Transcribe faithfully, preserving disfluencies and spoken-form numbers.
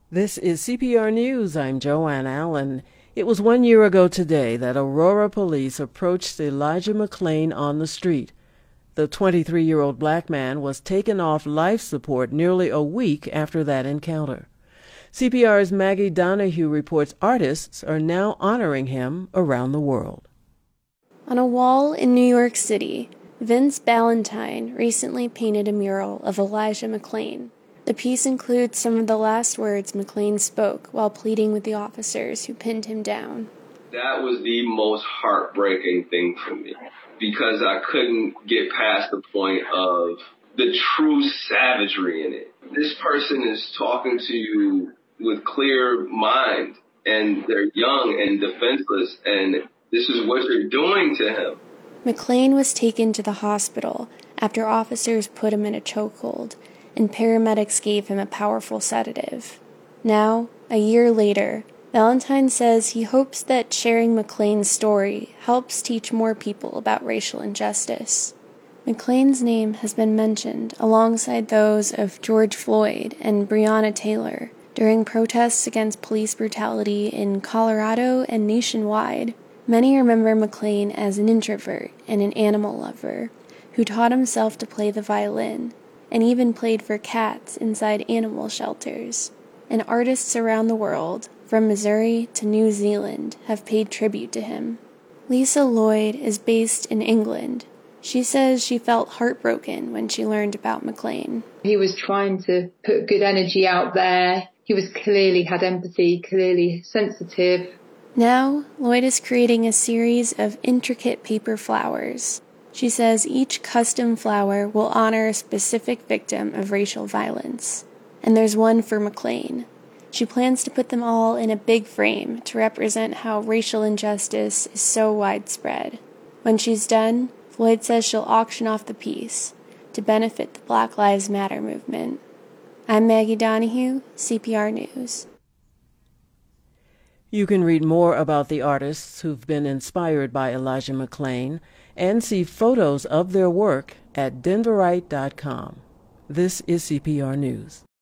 This is C P R News. I'm Joanne Allen. It was one year ago today that Aurora police approached Elijah McClain on the street. The twenty-three-year-old black man was taken off life support nearly a week after that encounter. C P R's Maggie Donahue reports artists are now honoring him around the world. On a wall in New York City, Vince Ballantyne recently painted a mural of Elijah McClain. The piece includes some of the last words McClain spoke while pleading with the officers who pinned him down. That was the most heartbreaking thing for me because I couldn't get past the point of the true savagery in it. This person is talking to you with clear mind, and they're young and defenseless, and this is what you're doing to him. McClain was taken to the hospital after officers put him in a chokehold, and paramedics gave him a powerful sedative. Now, a year later, Ballantyne says he hopes that sharing McClain's story helps teach more people about racial injustice. McClain's name has been mentioned alongside those of George Floyd and Breonna Taylor during protests against police brutality in Colorado and nationwide. Many remember McClain as an introvert and an animal lover who taught himself to play the violin, and even played for cats inside animal shelters. And artists around the world, from Missouri to New Zealand, have paid tribute to him. Lisa Lloyd is based in England. She says she felt heartbroken when she learned about McClain. He was trying to put good energy out there. He was clearly had empathy, clearly sensitive. Now, Lloyd is creating a series of intricate paper flowers. She says each custom flower will honor a specific victim of racial violence. And there's one for McClain. She plans to put them all in a big frame to represent how racial injustice is so widespread. When she's done, Lloyd says she'll auction off the piece to benefit the Black Lives Matter movement. I'm Maggie Donahue, C P R News. You can read more about the artists who've been inspired by Elijah McClain and see photos of their work at denverite dot com. This is C P R News.